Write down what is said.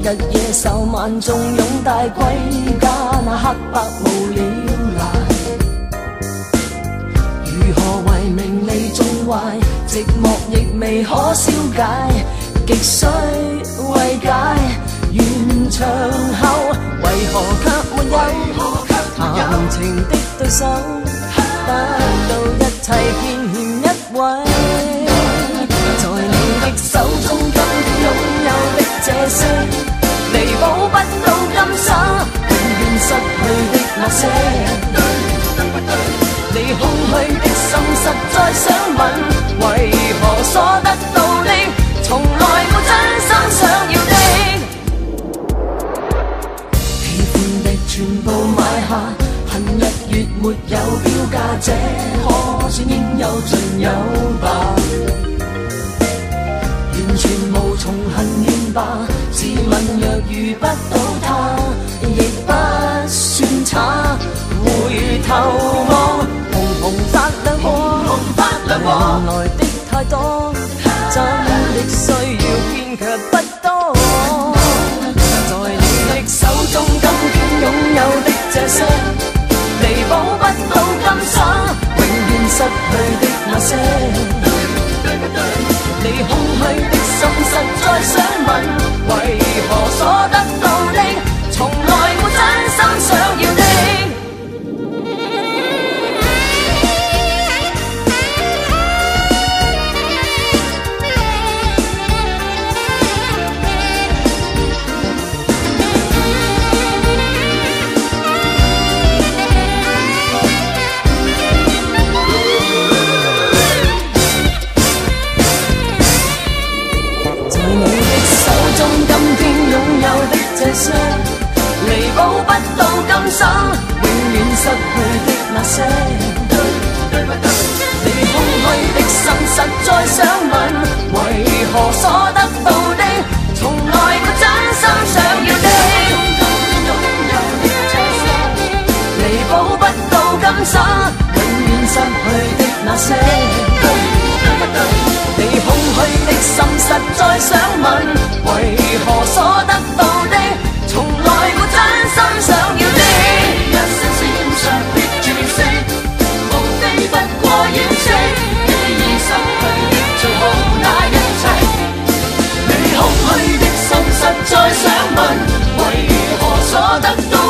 日夜受萬眾擁戴歸家，那黑白無了賴。如何為名利縱壞，寂寞亦未可消解，極需慰解。完場後為何卻沒有談情的對手，得到一切偏欠一位。在你的手中，今天擁有的這些，彌補不到今生永遠失去的那些。你空虛的心實在想問，為何所得到的從來沒真心想要的？喜歡的全部買下，恨日月沒有標價，這可算應有盡有吧。完全無從恨怨吧，自問若遇不到他，亦不算差。回頭望，紅紅發亮過，原來的太多，真的需要偏卻不多。在你的手中，今天擁有的這些，彌補不到今生永遠失去的那些。你空虛的心實在想問，為何所得到的從來沒真心想要的？彌補不到今生永遠失去的那些。你空虛的心實在想問，為何所得到的從來沒真心想要的？彌補不到今生永遠失去的那些。你空虛的心實在想問，為何所得到的從來沒真心想要的？一聲線上的注釋，無非不過掩飾，你已失去的最好那一切。你空虛的心實在想問，為何所得到